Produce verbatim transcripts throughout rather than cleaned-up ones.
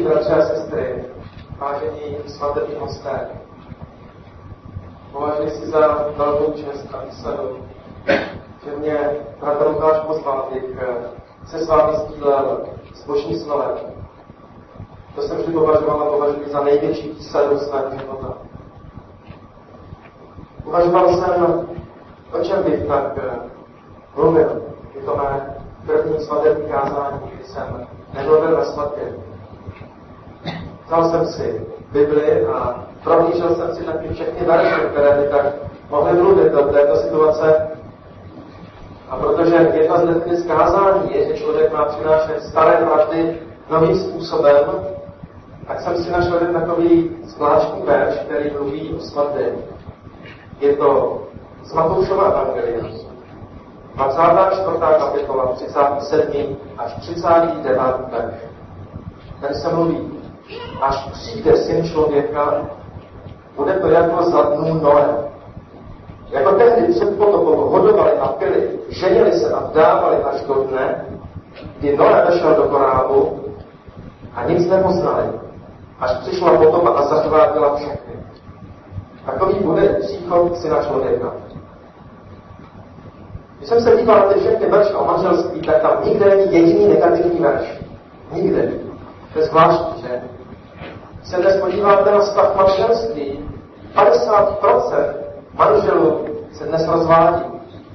Milí bratři a sestry, vážení svatební hosté, považuji si za velkou čest a výsadu, že mě bratr Lukáš pozval, abych se s vámi sdílel s Božím slovem. To jsem vždy považoval a považuji za největší výsadu svého života. Uvažoval jsem, o čem bych tak mluvil. Je to mé první svatební kázání, kdy jsem nemluvil ve svatbě. Vzal jsem si Bibli a prohlížel jsem si taky všechny verše, které by tak mohly mluvit do této situace. A protože jedna z definic kázání je, že člověk má přinášet staré pravdy novým způsobem, tak jsem si našel jeden takový zvláštní verš, který mluví o svatbě. Je to z Matoušova evangelia. dvacátá čtvrtá kapitola, třicátý sedmý až třicátý devátý verš. Tady se mluví, až přijde Syn člověka, bude to jako za dnů Noé. Jako tehdy před potopou hodovali a pili, ženili se a vdávali až do dne, kdy Noé vešel do korábu a nic nepoznali, až přišla potopa a zachvátila všechny. Takový bude příchod Syna člověka. Když jsem se díval na ty všechny verše o manželství, tak tam nikde není jediný negativní verš. Nikde. To je zvláštní, že? Když se dnes podíváte na stav manželství, padesát procent manželů se dnes rozvádí.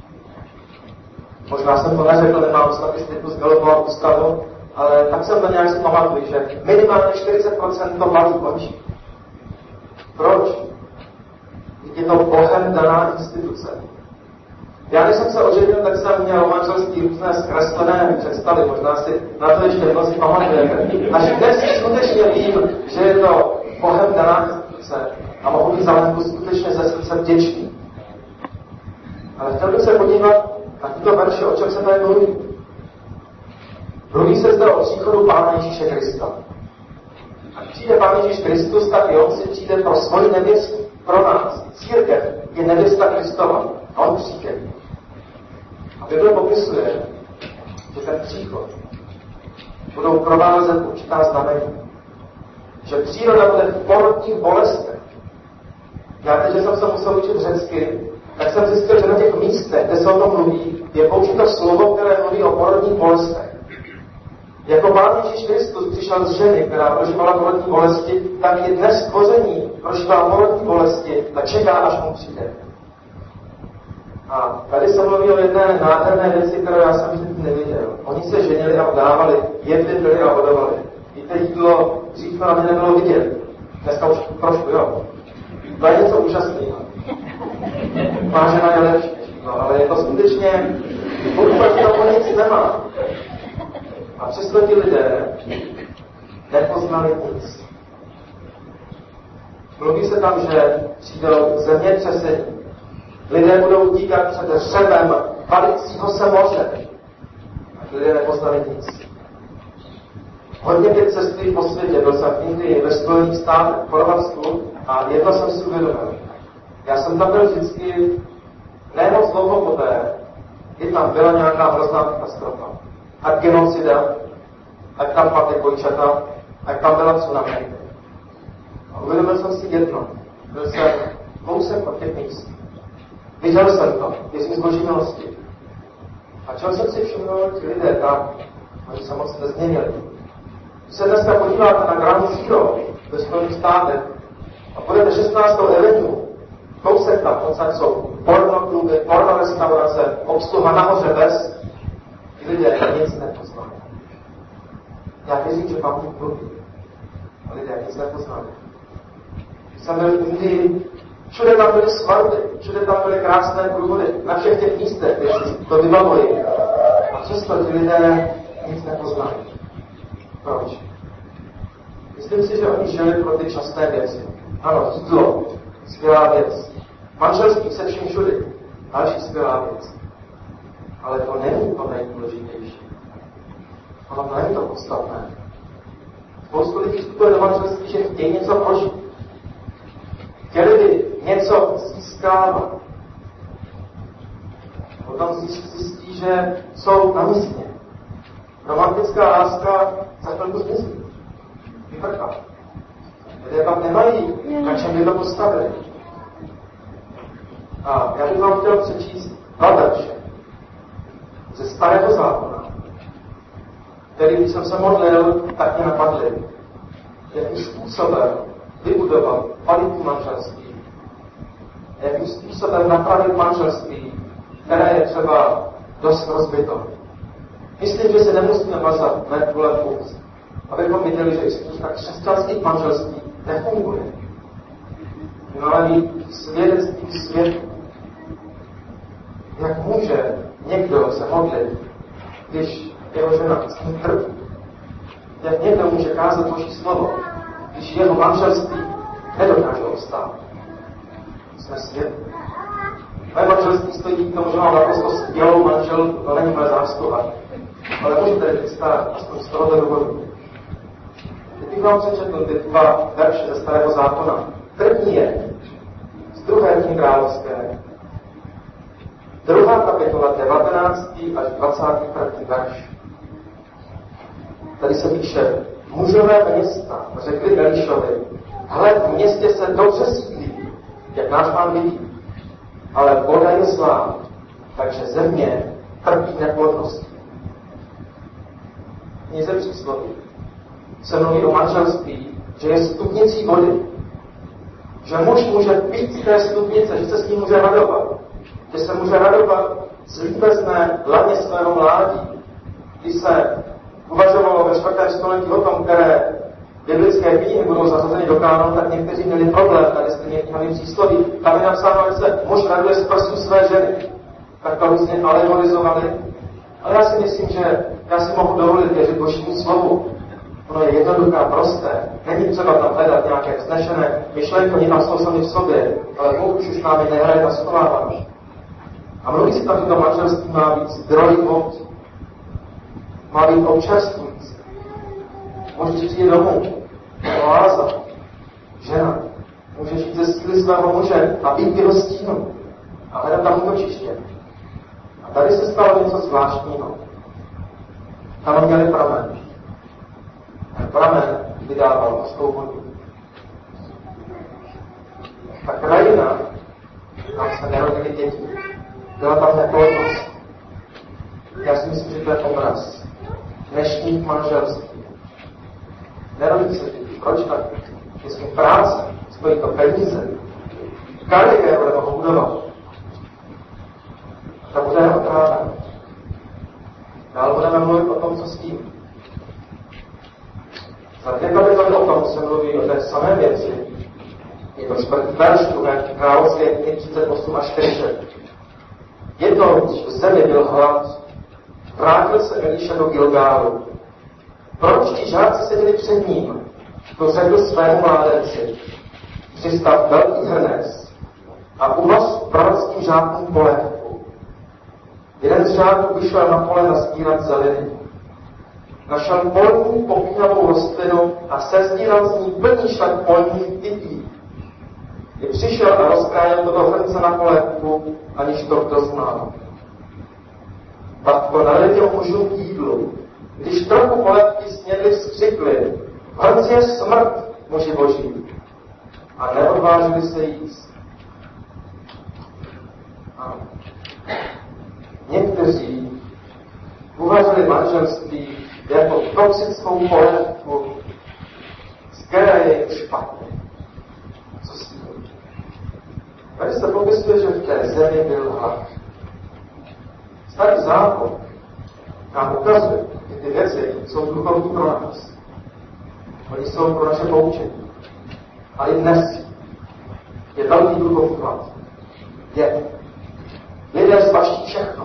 Možná jsem to neřekl, nemám statistiku z Gallupového ústavu, ale tak jsem to nějak si pamatuju, že minimálně čtyřicet procent to baví končí. Proč? Je to Bohem daná instituce. Já, když jsem se oženil, tak jsem měl o manželství různé zkreslené představy, možná si na to ještě mnozí pamatujete. Až dnes skutečně vím, že je to Bohem daná instituce a mohu být za Lenku skutečně ze srdce vděčný. Ale chtěl bych se podívat na tyto verše, o čem se tady mluví. Mluví se zde o příchodu Pána Ježíše Krista. A když přijde Pán Ježíš Kristus, tak i on si přijde pro svoji nevěstu, pro nás. Církev je nevěsta Kristova a on přijde. A Bible popisuje, že ten příchod budou provázet určitá znamení. Že příroda bude v porodních bolestech. Já teď, že jsem se musel učit řecky, tak jsem zjistil, že na těch místech, kde se o tom mluví, je použito slovo, které mluví o porodních bolestech. Jako Pán Ježíš Kristus přišel z ženy, která prožívala porodní bolesti, tak i dnes stvoření prožívá porodní bolesti a čeká, až mu přijde. A tady se mluví o jedné nádherné věci, kterou já jsem vždycky nevěděl. Oni se ženili a vdávali, jedli, byli a hodovali. Víte, jídlo dřív na mě nebylo vidět. Dneska už trošku, jo. To je něco úžasného. Má žena je lepší, no, ale je to skutečně, vůbec to nic nemá. A přesto ti lidé nepoznali nic. Mluví se tam, že přijdou zemětřesení. Lidé budou utíkat před hřebem valícího se moře. A lidé nepoznali nic. Hodně těch cestují po světě, byl jsem v Indii, ve Spojených státech, v Chorvatsku a jedno jsem si uvědomil. Já jsem tam byl vždycky nemoc dlouho poté, kdy tam byla nějaká hrozná katastrofa. Ať genocida, ať tam padly dvojčata, ať tam byla tsunami. A uvědomil jsem si jedno. Byl jsem kousek od těch míst. Viděl jsem to, věřím z Boží milosti. A čeho jsem si všiml, ti lidé tam, oni se moc nezměnili. Když se dneska podíváte na Ground Zero ve Spojených státech a půjdete šestnáctou Avenue, kousek tam, odsaď jsou pornokluby, porno restaurace, obsluha nahoře bez, ti lidé nic nepoznali. Já věřím, že Pán Bůh mluví, a lidé nic nepoznali. Když jsem byl v Indii, všude tam byly svatby, všude tam byly krásné průvody, na všech těch místech, kde si to vybavují. A přesto ti lidé nic nepoznali. Proč? Myslím si, že oni žili pro ty časté věci. Ano, jídlo, skvělá věc. Manželství se vším všudy, další skvělá věc. Ale to není to nejdůležitější. Ono to není to podstatné. Spoustu lidí vstupuje do manželství, že chtějí něco prožít. Chtěli by něco získávat. Potom zjistí, že jsou na místě. Romantická láska za chvilku zmizí. vyprchá. Lidé pak nemají, na čem by to postavili. A já bych vám chtěl přečíst dva verše ze Starého zákona, který, když jsem se modlil, tak mě napadly, jakým způsobem vybudovat kvalitní manželství, jakým způsobem napravit manželství, které je třeba dost rozbito. Myslím, že se nemusíme mazat med kvůli funkci, abychom viděli, že i spousta křesťanských manželství nefunguje. Máme mít svědectví světu. Jak může někdo se modlit, když jeho žena s ním trpí? Jak někdo může kázat Boží slovo, když jeho manželství nedokáže obstát? Jsme svět. Moje manželství stojí k tomu, že mám naprosto skvělou manžel, to není moje zásluha. Ale můžu tady vystát aspoň z tohoto důvodu. Teď bych vám přečetl ty dva verše ze Starého zákona. První je z druhé knihy Královské. Druhá kapitola, devatenáctý až dvacátý první verš. Tady se píše, mužové města řekli Elišovi, hle, v městě se dobře sídlí, jak náš pán vidí, ale voda je zlá, takže země trpí neplodností. Knize Přísloví se mluví o manželství, že je studnicí vody, že muž může pít z té studnice, že se s ní může radovat, že se může radovat z líbezné laně svého mládí. Když se uvažovalo ve čtvrtém století o tom, které biblické knihy budou zařazeny do kánonu, tak někteří měli problém, tady stejně knihami Přísloví. Tam je napsáno, že se muž raduje z prstů své ženy. Tak to různě alegorizovali. Ale já si myslím, že já si mohu dovolit věřit Božímu slovu. Ono je jednoduché, prosté. Není třeba tam hledat nějaké vznešené myšlenky, oni tam jsou sami v sobě, ale Bůh už s námi nehraje a schovává. A mluví si tam, že to manželství má být zdroj vod. Má být občerstvující. Může přijít domů, oáza, žena. Může žít ze síly svého muže a být v jeho stínu. A hledat tam útočiště. A tady se stalo něco zvláštního. Tam měli pramen. Ten pramen vydával hořkou vodu. Ta krajina, tam se nerodili děti. Byla tam neplodnost. Já si myslím, že to je obraz dnešních manželství. Nerodí se děti. Proč tak? Jestli práce, stojí to peníze. Kariéru mohou budovat. Ta bude otrávena. Dál budeme mluvit o tom, co s tím. Za dvě kapitoly o tom se mluví o té samé věci. Je to čtvrtý verš druhé Královské knihy třicet osm až čtyřicet. Jednou, když v zemi byl hlad, vrátil se Eliša do Gilgálu. Proč ti žáci seděli před ním? To řekl svému mládenci. Přistav velký hrnec a uvař prorockým žákům polévku. Jeden z žáků vyšel na pole nasbírat zeliny. Našel polní popínavou rostlinu a sezdíral z ní plný šlak polních typí. Kdy přišel a rozkrájel to do hrnce na polévku, aniž to kdo znal. Pak to naletěl mužům k jídlu. Když trochu polévky snědli, vzkřikli, v hrnci je smrt, muži boží. A neodvážili se jíst. A někteří uvažili manželství jako toxickou polévku, z které je špatně. Co s tím? Tady se popisuje, že v té zemi byl hlad. Starý zákon nám ukazuje, že ty věci jsou duchovní pro nás. Oni jsou pro naše poučení. Ale i dnes je velký duchovní hlad. Je. Lidé zbaští všechno.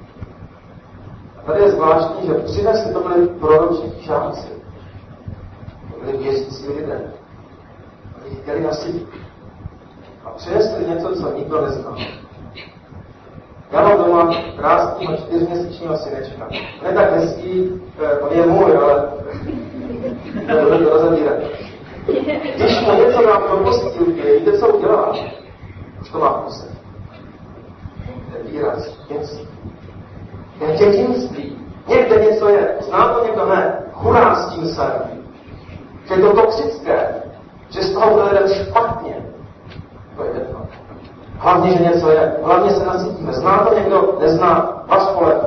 A tady je zvláštní, že přinesli to byli proročí žáci. To byli věřící lidé. Oni chtěli nasytit. A přinesli něco, co nikdo neznal. Já mám doma krásného čtyřměsíčního synečka. On je tak hezký, on je můj, ale to rozebírat. Když mu něco dám do postýlky, víte, co udělá? Už to má v kuse. Ten výraz, dětství. Je dětinství. Někde něco je. Zná to někdo? Ne. Hurá, s tím jsem. že je to toxické, že z toho bude lidem špatně. To je jedno. Hlavně, že něco je. Hlavně se nasytíme. Zná to někdo? Nezná? Vaš kolegu.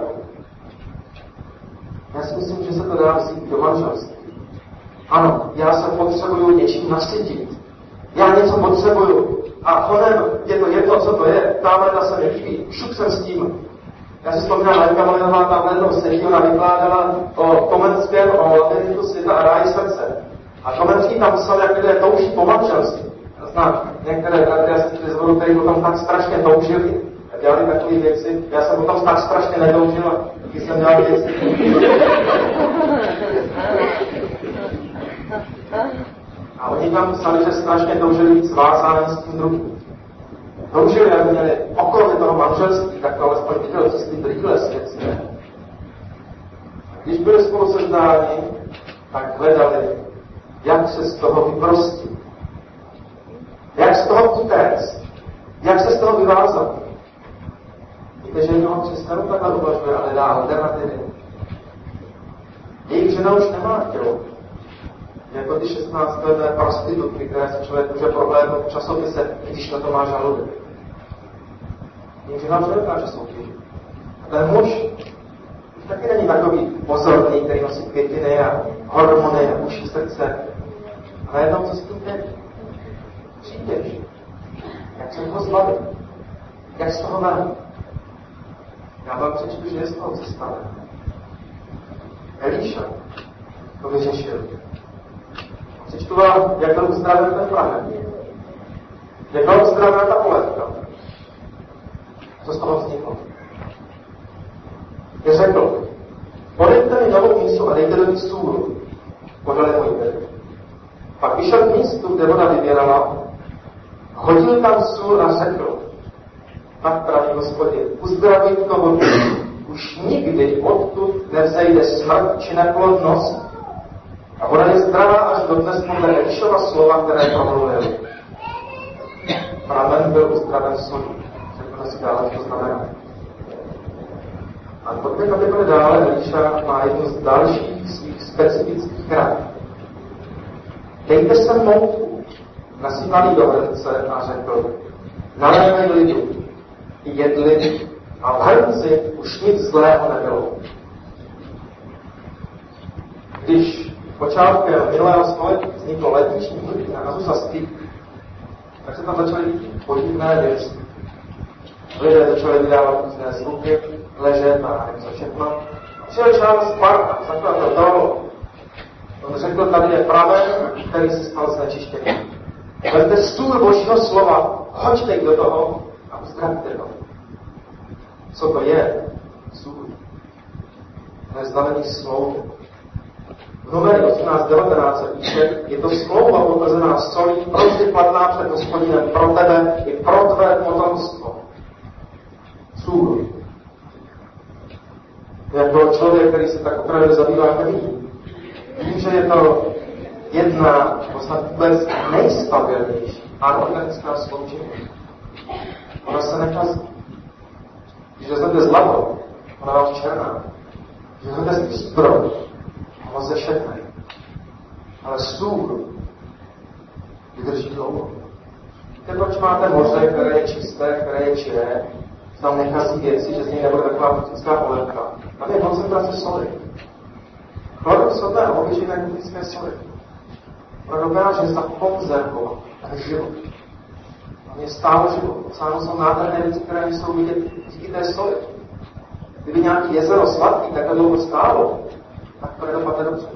Já si myslím, že se to dá vzít do manželství. Ano, já se potřebuju něčím nasytit. Já něco potřebuju. A honem je to jedno, co to je. Tamhle se mi líbí. Šup jsem s tím. Já si vzpomínám, Lenka Molinová tam jednou sedí, ona vykládala o Komenském, o labirintu světa a ráji srdce. A Komenský tam psal, jak lidé touží po manželství. Znám některé bratry a sestry z vodu, kteří potom tak strašně toužili a dělali takové věci. Já jsem potom tak strašně netoužil a taky jsem dělal věci. A oni tam psali, že strašně toužili být svázání s tím druhým. Toužili, aby měli okolo toho manželství, tak to alespoň viděl čistý brýle světské. Když byli spolu seznáni, tak hledali, jak se z toho vyprostit. Jak z toho utéct? Jak se z toho vyvázat? Víte, že jednoho křesťanů takhle uvažuje a hledá alternativy. Jejich žena už nemá tělo. Jako ty šestnáctileté prostitutky, které se člověk může prohlédnout v časopise, když na to má žaludek. Jejich žena už nevypadá, že jsou ty. A ten muž už taky není takový pozorný, který nosí květiny a hormony a uší srdce. A najednou co s tím teď? Přijdeš. Jak se toho zbavit? Jak z toho ven? Já vám přečtu, že je z toho cesta. Elíša to vyřešil. Přečtu vám, jak byl uzdraven ten plamen. Jak byla uzdravena ta poletka. Co z toho vzniklo? Je řekl, podejte mi novou mísu a dejte do ní sůl. Podali mu ji. Pak vyšel k místu, kde voda vyběrala, hodil tam sůl a řekl, tak praví Hospodin, uzdraví to vodu, už nikdy odtud nevzejde smrt či neplodnost a voda je zdravá až dodnes podle Elišova slova, které promluvil. Pramen byl uzdraven solí. Řekněme si dále, co znamená. A pojďme kapitole dále, Eliša má jednu z dalších svých specifických rad. Dejte se mouku, nasypaný do hrnce a řekl, nalévej lidu, jedli a v hrnci už nic zlého nebylo. Když počátkem minulého století vzniklo letniční hnutí na Azusa Street, tak se tam začaly podivné věci. Lidé začali vydávat různé zvuky, ležet a nevím co všechno. Přijel Charles Parham, zakladatel toho. On řekl, tady je pramen, který se stal znečištěný. Vezte stůl Božího slova, hoďte jich do toho a uzdravte to. Co to je? Sůl. To je znamený smlouvy. V Numeri osmnáct devatenáct se píše, je to smlouva potvrzená solí, prostě platná před Hospodinem pro tebe i pro tvé potomstvo. Sůl. Jako člověk, který se tak opravdu zabývá krví, vím, že je to jedna, možná vůbec nejstabilnější anorganická sloučení. Ona se nekazí. Když vezmete zlato, ona vám černá. Když vezmete strom, ono se šetne. Ale sůl vydrží dlouho. Víte, proč máte moře, které je čisté, které je čiré, tam nekazí věci, že z něj nebude taková butická polévka. Tam je koncentrace soli. Chlorek sodné a obyčejné kuchyňské soli. Ona dokáže zakonzervovat ten život. On je stále život. Oceánu jsou nádherné věci, které nejsou vidět díky té soli. Kdyby nějaký jezero sladký takhle dlouho stálo, tak to nedopadne dobře.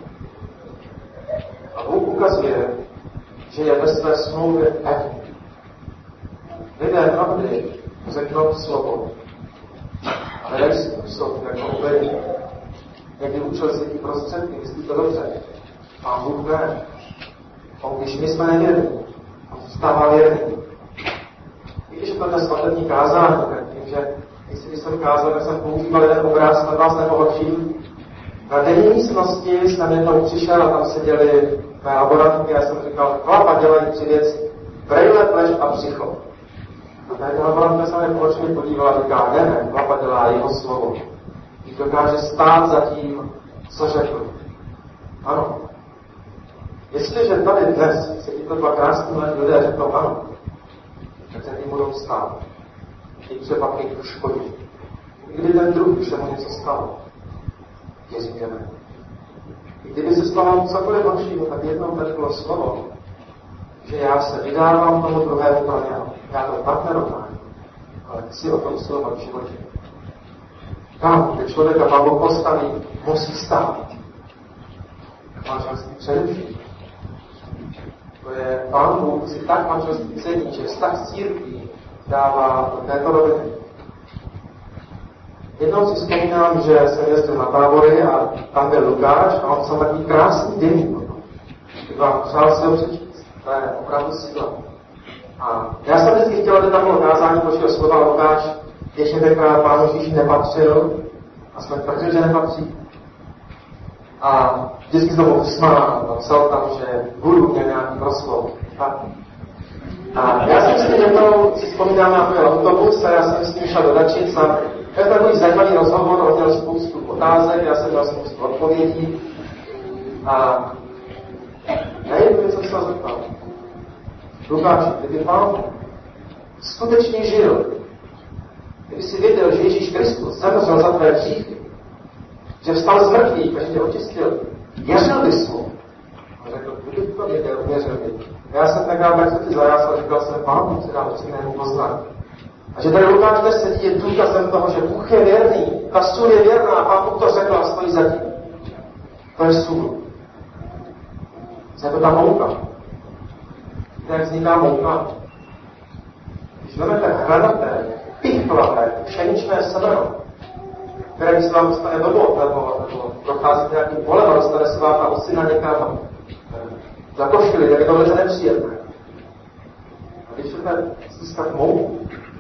A Bůh ukazuje, že je ve své smlouvě pevný. Lidé mnohdy řeknou slovo. Ale dají si působ jako uvedení. Někdy učil si ty prostředky, myslí to dobře. Pán Bůh ví. On, když my jsme nevěrní, on zůstává věrný. Víte, že to je svatební kázání, tak tím, že když jsem kázal, tak jsem používal jeden obraz, na vás nepohorčím. Na denní místnosti jsem jednou přišel a tam seděli mé laborantky a já jsem říkal, chlapa dělají tři věci. Brejle, pleš a břicho. A tady laborantka se mě pohořčivě podívala a říká, ne, ne, chlapa dělá jeho slovo. Když dokáže stát za tím, co řekl. Ano. Jestliže tady dnes se tyto dva krásní mladí lidé řeknou ano, tak se jim budou stát. I třeba někdo škodí. I kdyby ten druhý se mu něco stalo, věříme. I kdyby se stalo cokoliv horšího, tak jednou tady bylo slovo, že já se vydávám tomu druhému pro něho. Já to partnerovám, ale chci o tom usilovat v životě. Tam, kde člověka Pán Bůh postaví, musí stát. Manželství především. To je Pán Bůh si tak manželství cení, že vztah s církví dává do této roviny. Jednou si vzpomínám, že jsem jezdil na tábory a tam byl Lukáš a on psal takový krásný deník. Kdyby vám přál si ho přečíst. To je opravdu síla. A já jsem vždycky chtěl, aby tam bylo kázání Božího slova. Lukáš ještě tenkrát Pán Ježíš nepatřil a jsme tvrdili, že nepatří. A vždycky jsem ho usmál a psal tam, že budu měl nějaký proslov. A já jsem si jednou, si vzpomínám na můj autobus a já jsem s ním šel do Dačic a to je takový zajímavý rozhovor, on měl spoustu otázek, já jsem měl spoustu odpovědí a já jednou něco se zeptal. Lukáši, kdyby Pán skutečně žil, kdyby si věděl, že Ježíš Kristus zemřel za tvé hříchy, že vstal z mrtvých a že tě očistil, věřil bys mu? A řekl, kdyby to věděl, věřil by. Já jsem tenkrát tak se ti zajásal, říkal jsem, Pán Bůh se dá upřímnému poznat. A že tady Lukáš deset je důkazem toho, že Bůh je věrný, ta sůl je věrná a Pán Bůh to řekl a stojí za tím. To je sůl. Je to ta mouka. Víte, jak vzniká mouka? Když vezmete hranaté, pichlaté, pšeničné semeno, které když se vám dostane do bod, nebo, nebo procházíte nějakým polem a dostane se vám ta osina někam za košili, tak je to velice nepříjemné. A když chcete získat mouku,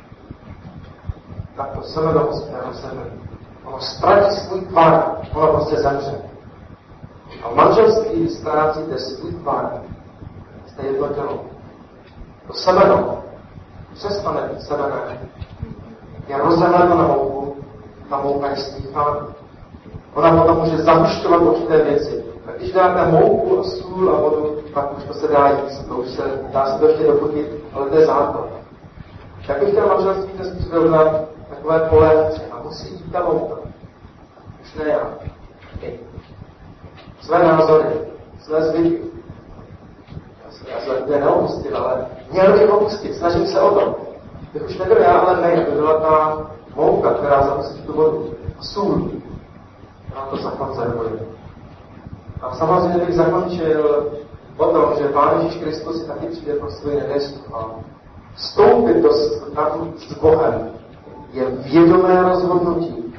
tak to semeno hospodného sebe. Ono ztratí svůj tvar, ono prostě zemře. A v manželství ztrácíte svůj tvar. Jste jedno tělo. To semeno přestane být semené. Je rozděleno na mouku, ta mouka je smíchána. Ona potom může zahušťovat určité věci. A když dáte mouku a sůl a vodu, tak už to se dá jíst, to už se dá se to ještě dochutit, ale to je základ. Tak bych chtěl manželství dnes přirovnat takové polévce a musí jít ta mouka. Už ne já. Své názory, své zvyky. Já se lidé neopustil, ale měl bych opustit, snažím se o to. Bych už nebyl já, ale ne, to byla ta mouka, která zapustí tu vodu. A sůl. A to zakon zarvuje. A samozřejmě bych zakončil o tom, že Pán Ježíš Kristus si taky přijde pro svou nevěstu. A vstoupit do vztahu s Bohem je vědomé rozhodnutí.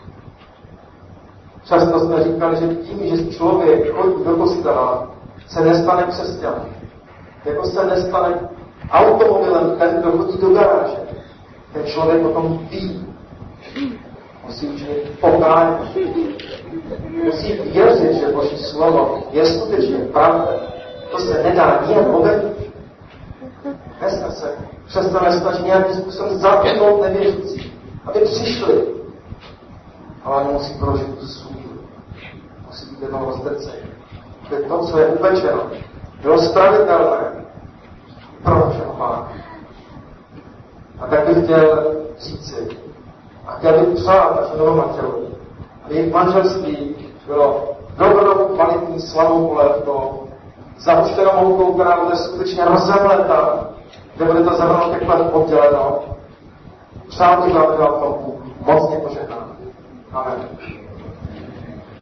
Často jsme říkali, že tím, že člověk chodí do kostela, se nestane křesťanem. Jako se nestane automobilem, ten, kdo chodí do garáže. Ten člověk o tom ví. Musí učinit pokání. Musí věřit, že Boží slovo je skutečně pravda. To se nedá nijak obejít. Dneska se přestane snažit nějakým způsobem zapnout nevěřící, aby přišli. Ale oni musí prožít tu svůj. Musí být jednou rozdrcení. To je to, co je upečeno. Bylo spravitelné pro našeho Pána. A tak bych chtěl říci, a chtěl bych přát našim novým manželům, aby jejich manželství bylo dobrou, kvalitní, slavou polévkou, zahuštěnou moukou, která bude skutečně rozemletá, kde bude to zrno takhle odděleno. Přát bych, aby vám to mocně požehnal.